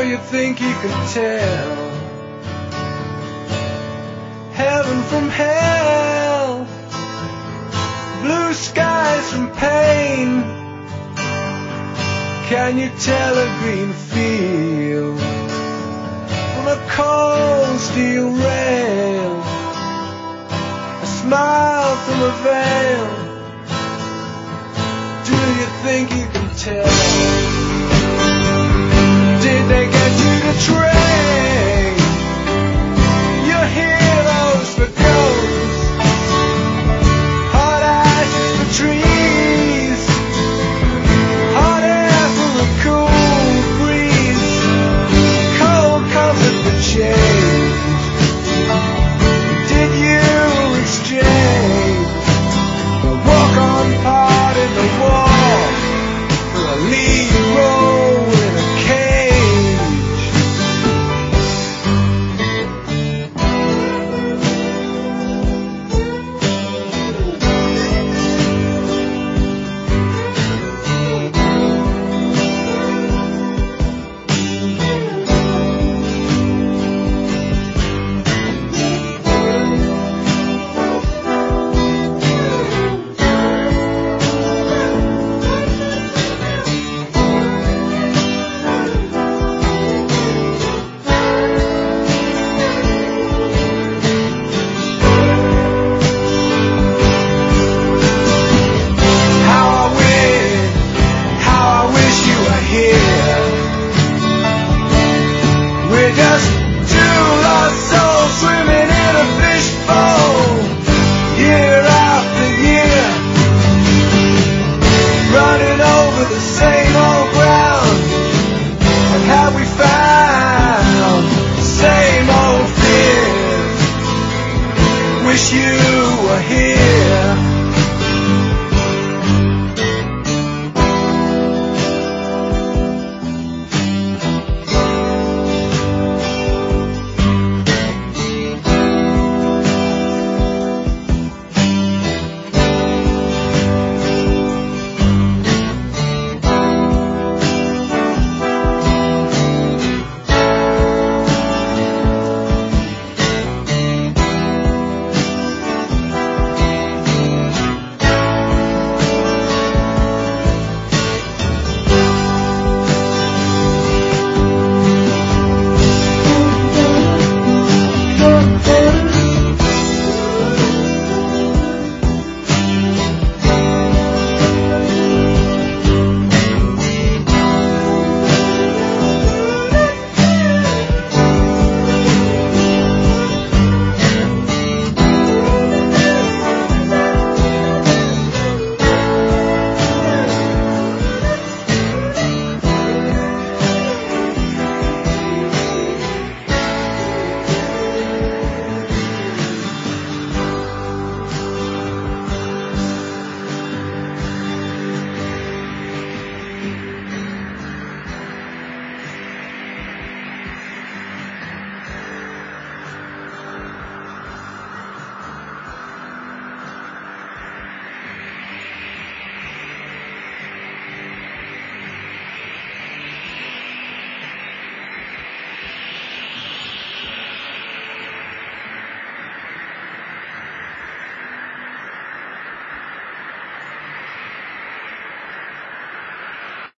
you think you can tell heaven from hell, blue skies from pain? Can you tell a green field from a cold steel rail, a smile from a veil? Do you think you can tell? Did they get you to train your heroes for ghosts, hot ashes for trees, hot air for a cool breeze, cold comfort for change? Did you exchange a walk-on part in the wall for a lead role in a wish you were here.